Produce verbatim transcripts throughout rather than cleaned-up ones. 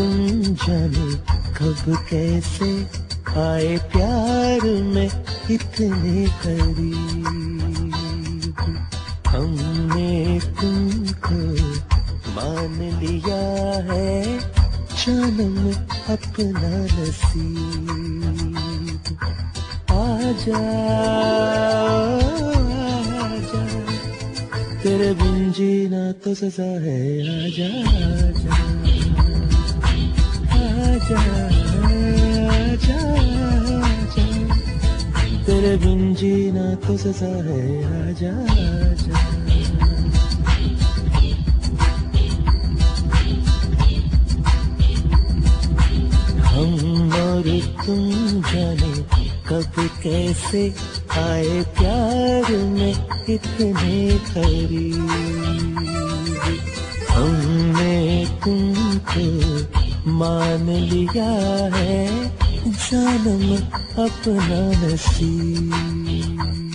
तुम जाने कब कैसे आए प्यार में इतने करीब। हमने तुमको मान लिया है जन्म अपना नसीब। आजा आजा तेरे बिन जीना तो सजा है। आजा आजा आजा आजा आजा तेरे बिन जीना तो सजा है। आजा आजा हम और तुम जाने कब कैसे आए प्यार में इतने करीब। हमने तुमको मान लिया है जन्म अपना नसीब।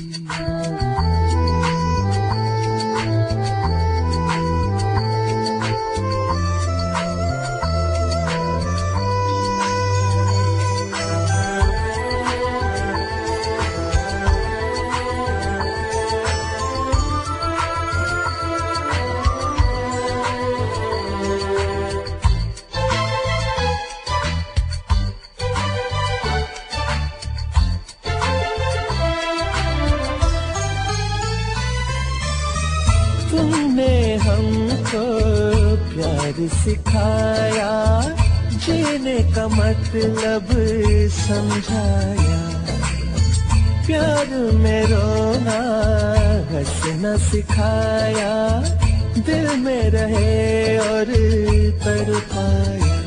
तुमने हमको प्यार सिखाया, जीने का मतलब समझाया। प्यार में रोना हंसना सिखाया, दिल में रहे और तड़पाया।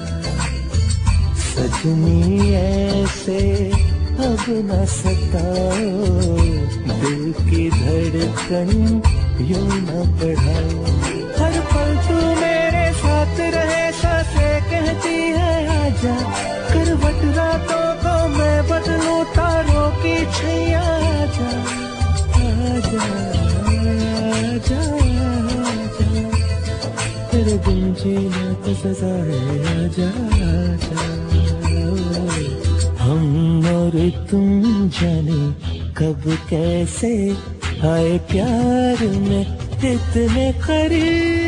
सजनी ऐसे अब न सताओ, दिल की धड़कन यूं न बढ़ाओ। हर पल तू मेरे साथ रहे, सांसें कहती है आजा। करवट रातों को मैं बदलूं तारों की छैया। आजा आजा आजा आजा तेरे बिन जीना तो सजा है। आजा आजा हम और तुम जाने कब कैसे आए प्यार में इतने करीब।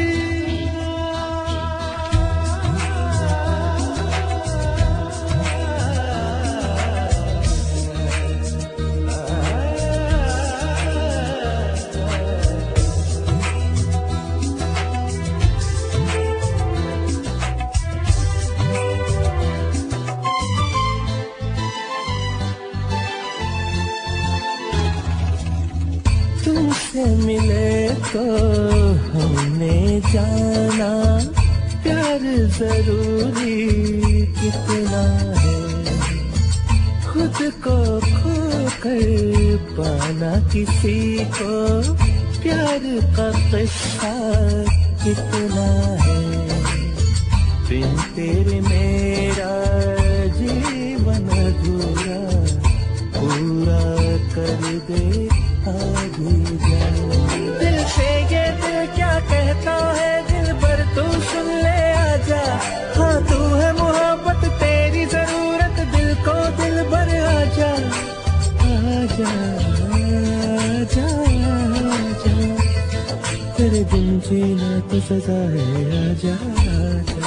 तुमसे मिले तो हमने जाना, प्यार जरूरी कितना है। खुद को खो कर पाना किसी को, प्यार का किस्सा कितना है। बिन तेरे मेरा जीवन अधूरा, पूरा कर दे आगे जा। दिल से ये दिल क्या कहता है, दिल भर तू सुन ले आजा। हाँ तू है मोहब्बत तेरी जरूरत, दिल को दिल भर आजा। आजा आजा आजा तेरे बिन जीना तो सजा है। आजा आजा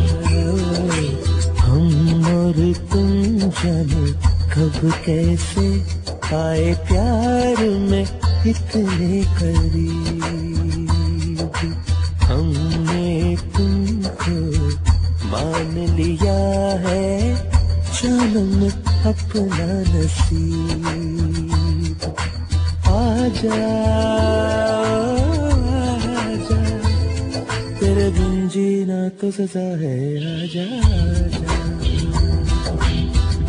हम और तुम जाने कब कैसे आए प्यार में इतने करीब। हमने तुमको मान लिया है जन्म अपना नसीब। आजा आजा तेरे बिन जीना तो सजा है। आजा आजा